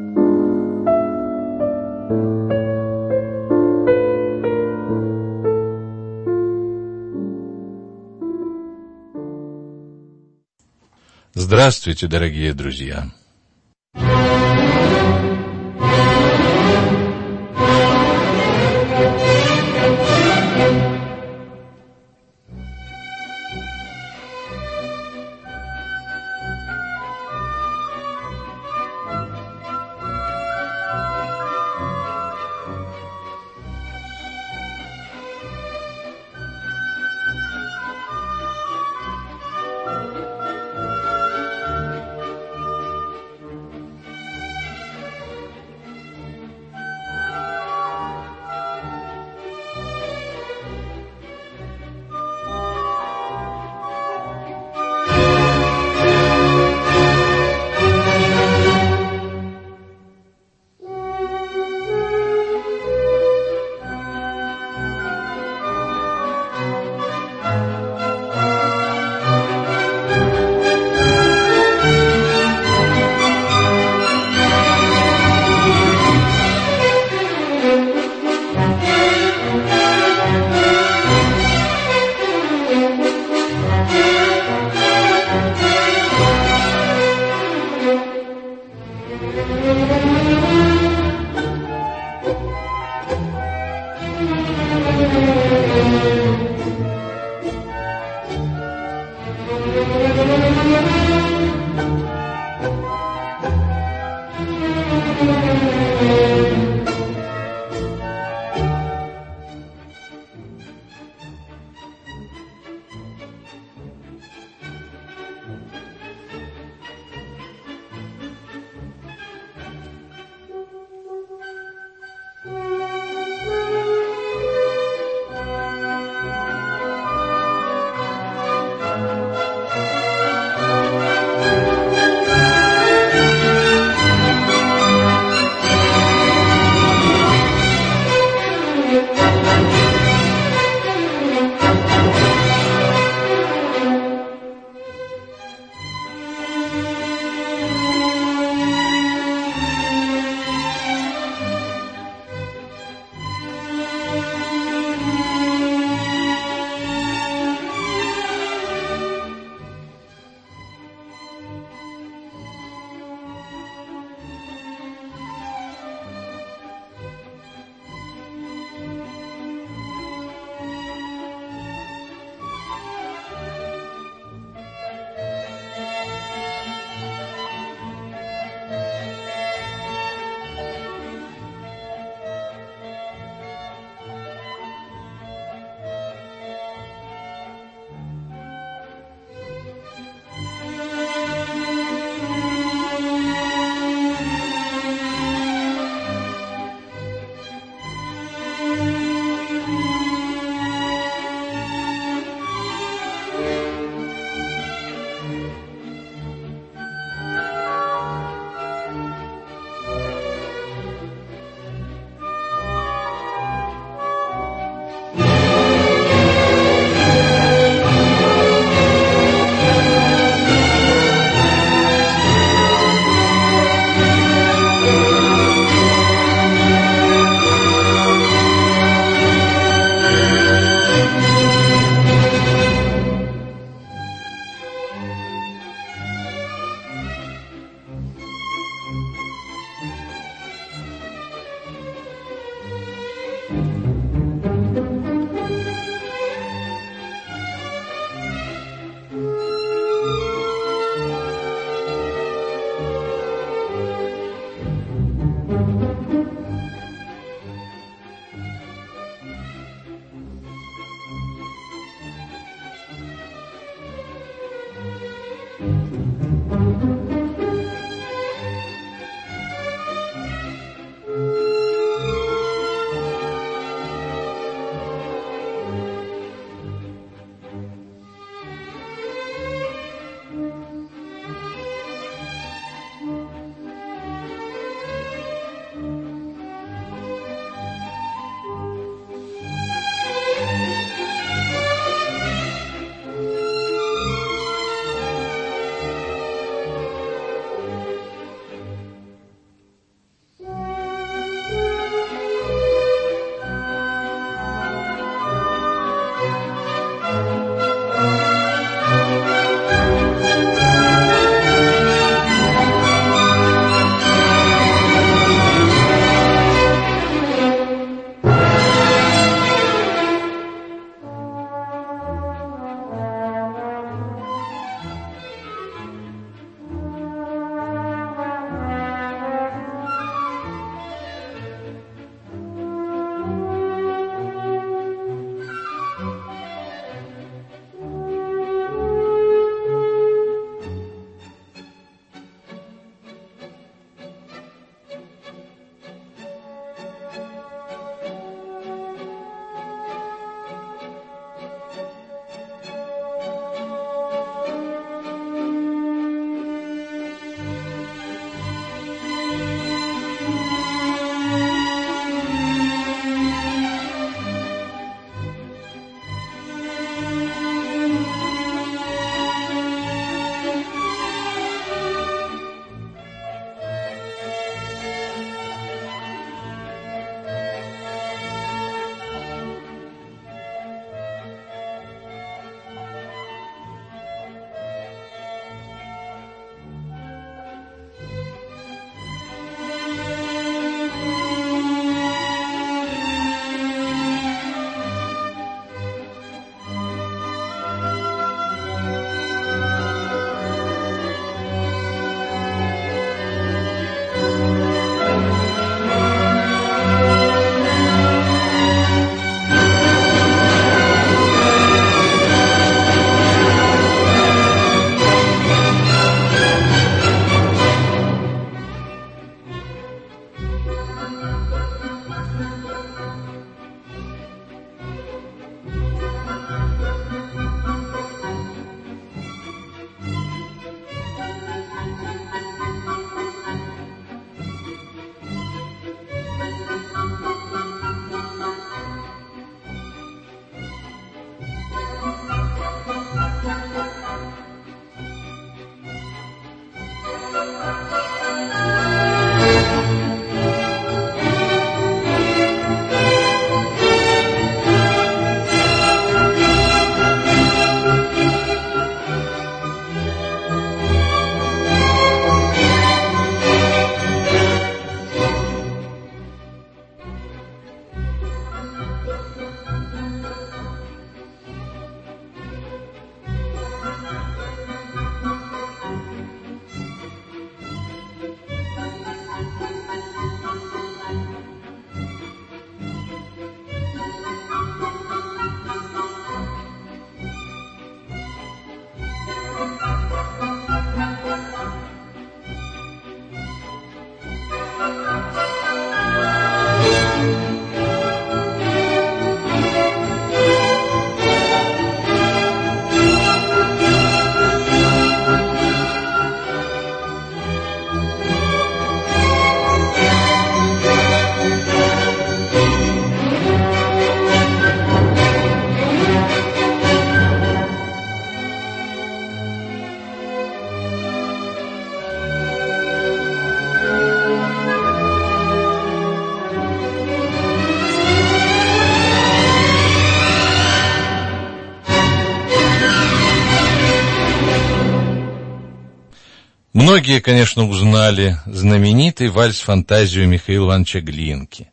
Здравствуйте, дорогие друзья! Многие, конечно, узнали знаменитый вальс-фантазию Михаила Ивановича Глинки.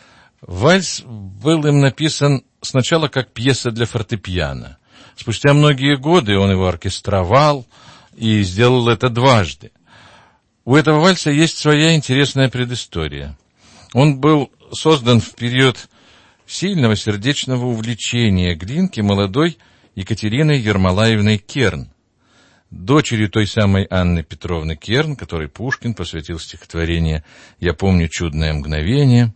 Вальс был им написан сначала как пьеса для фортепиано. Спустя многие годы он его оркестровал и сделал это дважды. У этого вальса есть своя интересная предыстория. Он был создан в период сильного сердечного увлечения Глинки молодой Екатериной Ермолаевной Керн. дочерью той самой Анны Петровны Керн, которой Пушкин посвятил стихотворение «Я помню чудное мгновение».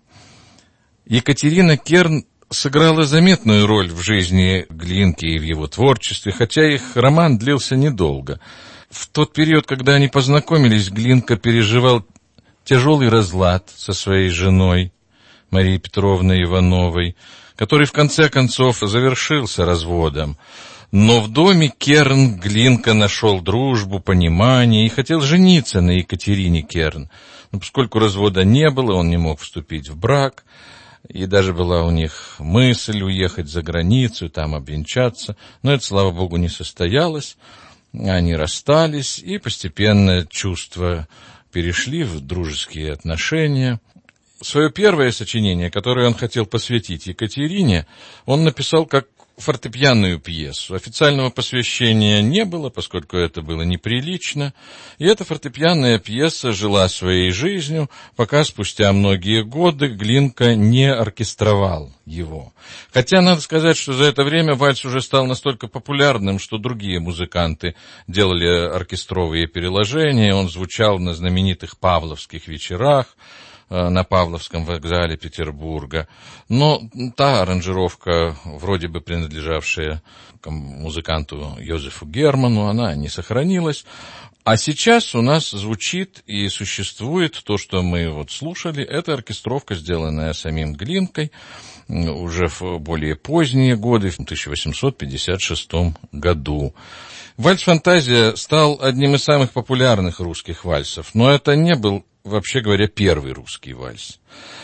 Екатерина Керн сыграла заметную роль в жизни Глинки и в его творчестве, хотя их роман длился недолго. В тот период, когда они познакомились, Глинка переживал тяжелый разлад со своей женой Марией Петровной Ивановой, который в конце концов завершился разводом. Но в доме Керн Глинка нашел дружбу, понимание и хотел жениться на Екатерине Керн. Но поскольку развода не было, он не мог вступить в брак, и даже была у них мысль уехать за границу, там обвенчаться, но это, слава богу, не состоялось. Они расстались, и постепенно чувства перешли в дружеские отношения. Свое первое сочинение, которое он хотел посвятить Екатерине, он написал как фортепианную пьесу. Официального посвящения не было, поскольку это было неприлично. И эта фортепианная пьеса жила своей жизнью, пока спустя многие годы Глинка не оркестровал его. Хотя надо сказать, что за это время вальс уже стал настолько популярным, что другие музыканты делали оркестровые переложения. Он звучал на знаменитых павловских вечерах на Павловском вокзале Петербурга. Но та аранжировка, вроде бы принадлежавшая музыканту Йозефу Герману, она не сохранилась. А сейчас у нас звучит и существует то, что мы вот слушали. Это оркестровка, сделанная самим Глинкой уже в более поздние годы, в тысяча восемьсот пятьдесят шестом году. Вальс-фантазия стал одним из самых популярных русских вальсов, но это не был, вообще говоря, первый русский вальс.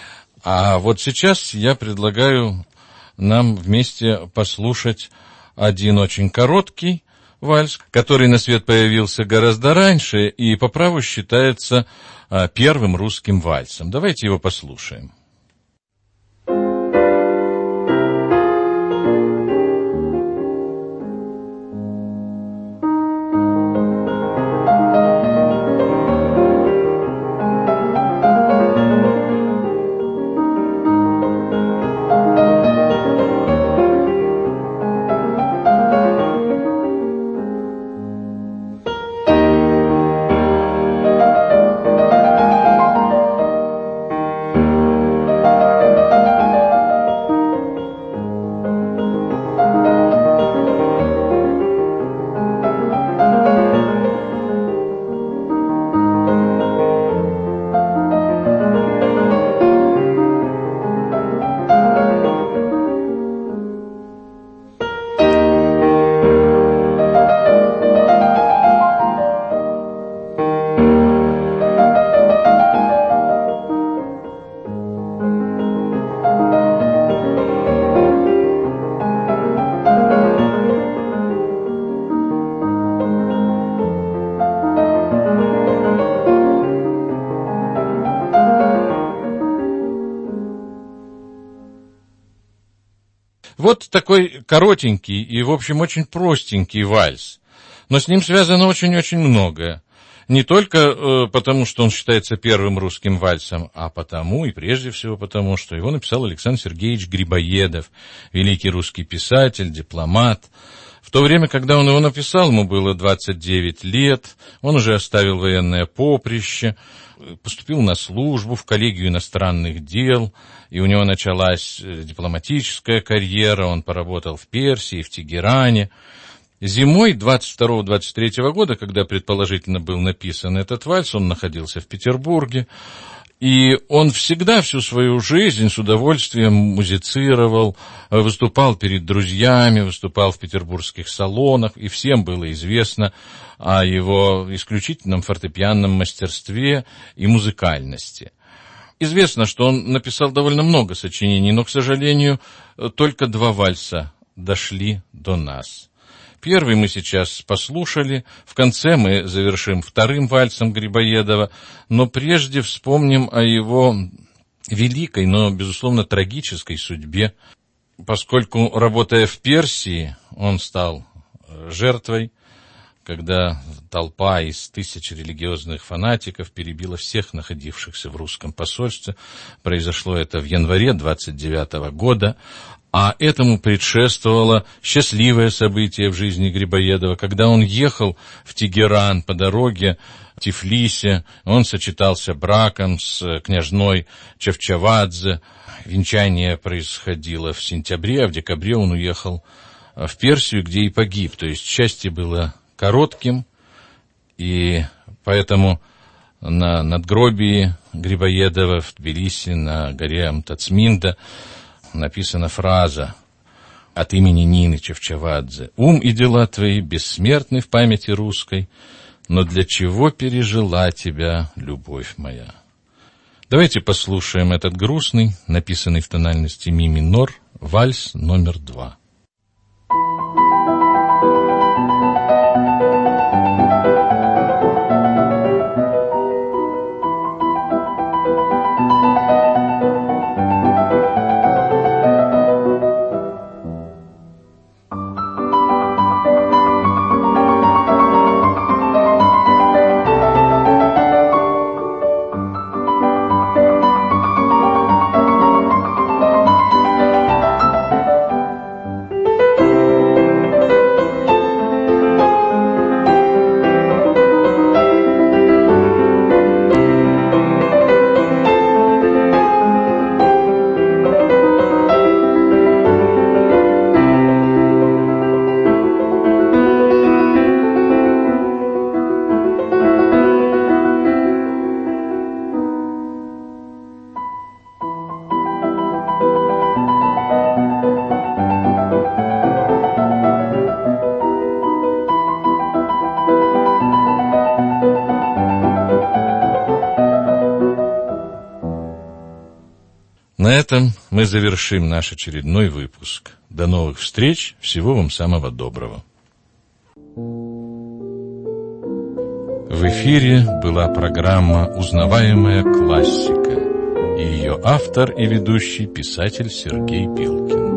А вот сейчас я предлагаю нам вместе послушать один очень короткий вальс, который на свет появился гораздо раньше и по праву считается первым русским вальсом. Давайте его послушаем. Вот такой коротенький и, в общем, очень простенький вальс. Но с ним связано очень-очень многое. Не только э, потому, что он считается первым русским вальсом, а потому, и прежде всего потому, что его написал Александр Сергеевич Грибоедов, великий русский писатель, дипломат. В то время, когда он его написал, ему было двадцать девять лет, он уже оставил военное поприще, поступил на службу в коллегию иностранных дел, и у него началась дипломатическая карьера, он поработал в Персии, в Тегеране. Зимой двадцать второго — двадцать третьего года, когда предположительно был написан этот вальс, он находился в Петербурге, и он всегда всю свою жизнь с удовольствием музицировал, выступал перед друзьями, выступал в петербургских салонах, и всем было известно о его исключительном фортепианном мастерстве и музыкальности. Известно, что он написал довольно много сочинений, но, к сожалению, только два вальса дошли до нас. Первый мы сейчас послушали, в конце мы завершим вторым вальсом Грибоедова, но прежде вспомним о его великой, но, безусловно, трагической судьбе, поскольку, работая в Персии, он стал жертвой, когда толпа из тысяч религиозных фанатиков перебила всех находившихся в русском посольстве. Произошло это в январе двадцать девятого года. А этому предшествовало счастливое событие в жизни Грибоедова. Когда он ехал в Тегеран по дороге в Тифлисе, он сочетался браком с княжной Чавчавадзе. Венчание происходило в сентябре, а в декабре он уехал в Персию, где и погиб. То есть счастье было коротким, и поэтому на надгробии Грибоедова в Тбилиси на горе Амтацминда написана фраза от имени Нины Чавчавадзе: «Ум и дела твои бессмертны в памяти русской, но для чего пережила тебя любовь моя?» Давайте послушаем этот грустный, написанный в тональности ми минор, вальс номер два. На этом мы завершим наш очередной выпуск. До новых встреч, всего вам самого доброго. В эфире была программа «Узнаваемая классика» и ее автор и ведущий писатель Сергей Пилкин.